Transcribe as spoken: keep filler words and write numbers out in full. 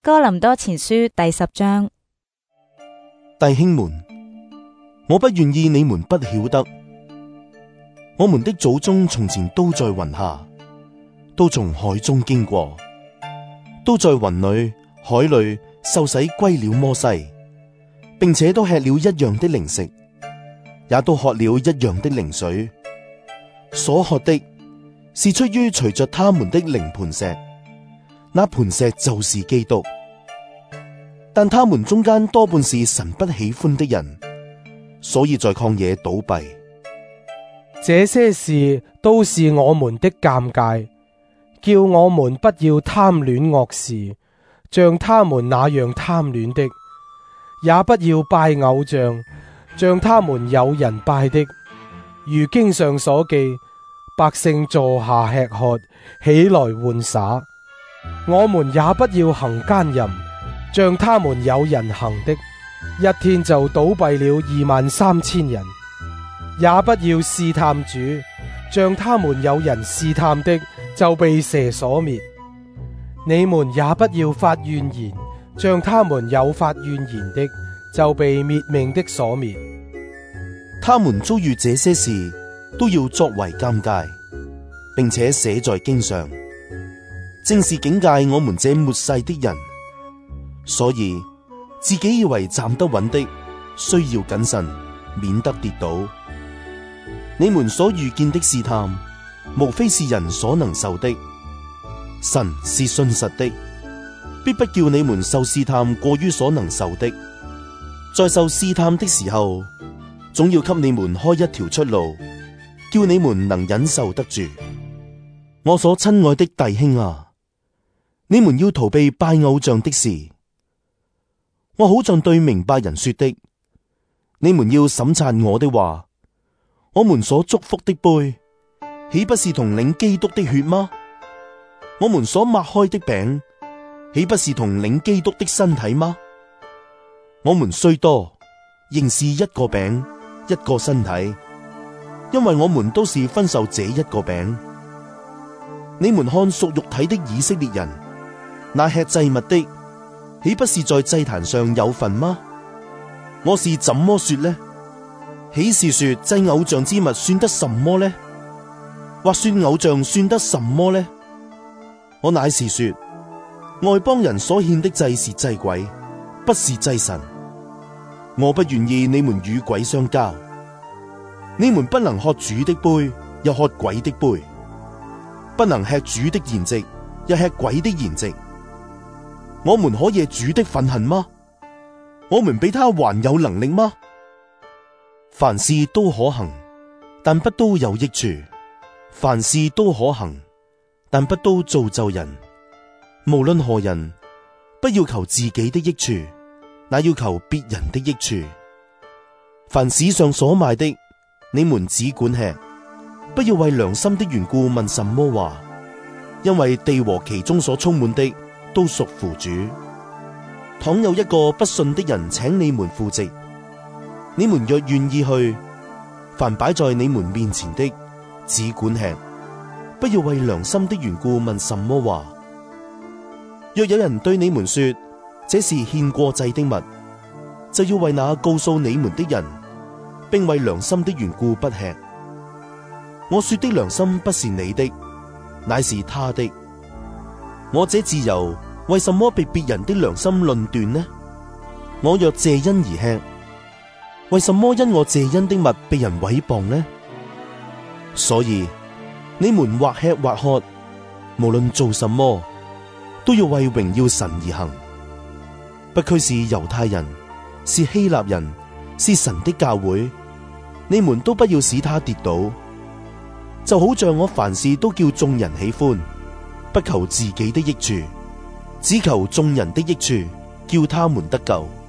哥林多前書第十章。 弟兄們，我不願意你們不曉得，我們的祖宗從前都在雲下，都從海中經過，都在雲裏海裏受洗歸了摩西，並且都吃了一樣的靈食，也都喝了一樣的靈水。所喝的是出於隨着他們的靈磐石，那磐石就是基督。但他們中間多半是神不喜歡的人，所以在曠野倒閉。 這些事都是我們的鑑戒，叫我們不要貪戀惡事，像他們那樣貪戀的；也不要拜偶像，像他們有人拜的。如經上所記，百姓坐下吃喝，起來玩耍。我們也不要行奸淫，像他們有人行的，一天就倒閉了二萬三千人。也不要試探主，像他們有人試探的，就被蛇所滅。你們也不要發怨言，像他們有發怨言的，就被滅命的所滅。 他們遭遇這些事，都要作為鑑戒，並且寫在經上，正是警戒我們這末世的人。所以自己以為站得穩的，需要謹慎，免得跌倒。你們所遇見的試探，無非是人所能受的。神是信實的，必不叫你們受試探過於所能受的。在受試探的時候，總要給你們開一條出路，叫你們能忍受得住。我所親愛的弟兄啊，你們要逃避拜偶像的事。我好像對明白人說的，你們要審察我的話。我們所祝福的杯，豈不是同領基督的血嗎？我們所擘開的餅，豈不是同領基督的身體嗎？我們雖多，仍是一個餅，一個身體，因為我們都是分受這一個餅。你們看屬肉體的以色列人，那吃祭物的，豈不是在祭壇上有份嗎？我是怎麼說呢？豈是說祭偶像之物算得什麼呢？或說偶像算得什麼呢？我乃是說，外邦人所獻的祭是祭鬼，不是祭神。我不願意你們與鬼相交。你們不能喝主的杯，又喝鬼的杯；不能吃主的筵席，又吃鬼的筵席。我們可惹主的憤恨嗎？我們比他還有能力嗎？凡事都可行，但不都有益處；凡事都可行，但不都造就人。無論何人，不要求自己的益處，乃要求別人的益處。凡市上所賣的，你們只管吃，不要為良心的緣故問什麼話，因為地和其中所充滿的都屬乎主。倘有一個不信的人請你們赴席，你們若願意去，凡擺在你們面前的，只管吃，不要為良心的緣故問什麼話。若有人對你們說，這是獻過祭的物，就要為那告訴你們的人，並為良心的緣故不吃。我說的良心不是你的，乃是他的。我這自由為什麼被別人的良心論斷呢？我若謝恩而吃，為什麼因我謝恩的物被人毀謗呢？所以你們或吃或喝，無論做什麼，都要為榮耀神而行。不拘是猶太人，是希臘人，是神的教會，你們都不要使他跌倒。就好像我凡事都叫眾人喜歡，不求自己的益處，只求眾人的益處，叫他們得救。